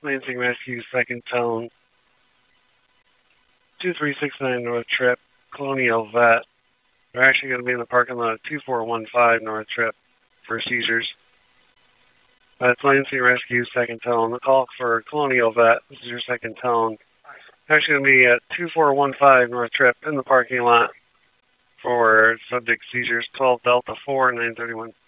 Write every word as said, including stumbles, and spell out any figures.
Lansing Rescue, second tone, two three six nine North Trip, Colonial Vet. They're actually going to be in the parking lot at two four one five North Trip for seizures. That's Lansing Rescue, second tone. The call for Colonial Vet, this is your second tone. Actually going to be at two four one five North Trip in the parking lot for subject seizures, twelve Delta four, nine thirty-one